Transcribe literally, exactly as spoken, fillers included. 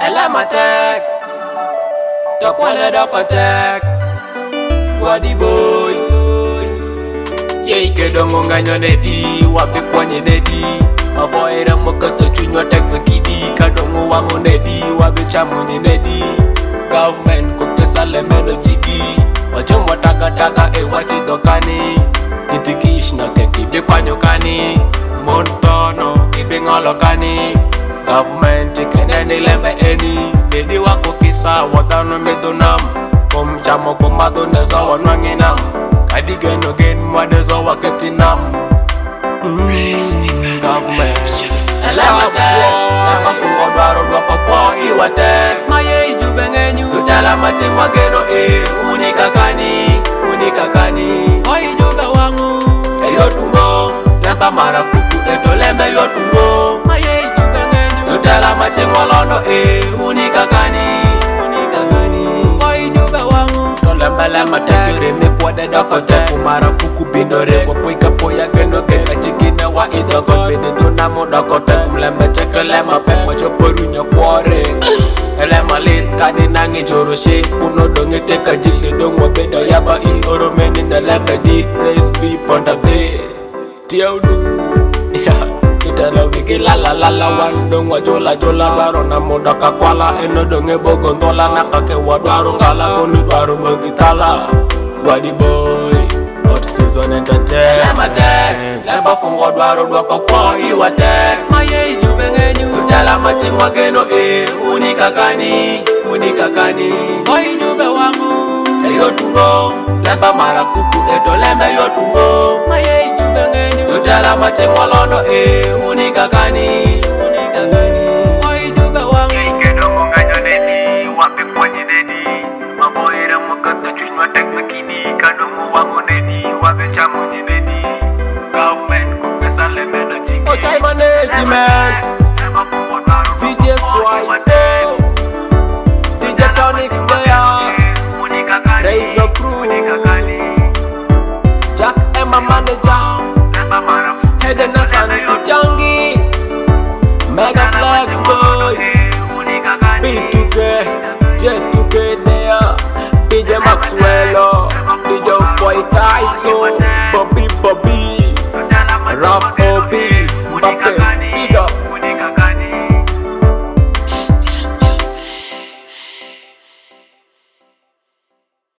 Elamatek Tokwane dokotek Wadi boy Ye ike dongo nganyo nedi Wapi kwenye nedi Avoira makato chunyo tek mekidi Kadongo wango nedi Wapi chamunyi nedi Government kupesa lemeno jigi Wachomo taka taka e wachi dokani Titikish na kekibi kwa nyokani Montono kibi ngolokani Government keneni lembe eni Nedi wako kisa wadano medonam Kumchamo kumado nezo wanwanginam Kadigeno gen mwadezo waketinam Government Elewate Lema fungo dwaro dwako po iwate Maye ijube ngenyu Tutala mache mwageno e Unikakani Unikakani Kwa ijube wangu Eyo tungo Lemba marafuku eto lembe yo tungo Maye ijube ngenyu Tutala mache mwalondo e Unikakani Unikakani Kwa ijube wangu Tolemba lema tekere mekwade dokote Kumarafuku binore Kwa poika poya geno gena chikine wa idoko Bini tunamo dokote Kumlembe cheke lema pek machoporu nyokwore Elema lit kadi nangi joroshe Kuno donge teka jili dongwa beda yaba il oro meni na lembe di Praise be ponda be Tiaudu Itala wiki la la la la wan Dongwa jola jola dwaro na modoka kwala Eno donge bogondola nakake wadwaro ngala Koni dwaro mwegitala Wadi boy Hot season entertain Elamatek Lemba fungo dwaro dwako kwa iwatek Maye ijube ngenyu Tutala mache mwageno e Unikakani Unikakani Kwa ijube wangu Eyo tungo Lemba marafuku eto lembe yo tungo Maye ijube ngenyu Tutala mache mwalondo e Unikakani Unikakani Kwa ijube wangu Ikedo munganyo nedi Wapi kwenye nedi Maboira mukata chunwa tekmekini Kadongo wango nedi Wapi chamunyi nedi Government kupesa lemeno jigi Ochai management V J Swipe D J Tonics there Razor Cruz Jack Emma manager Head and Nasan Jangi Mega Flex boy B two K J two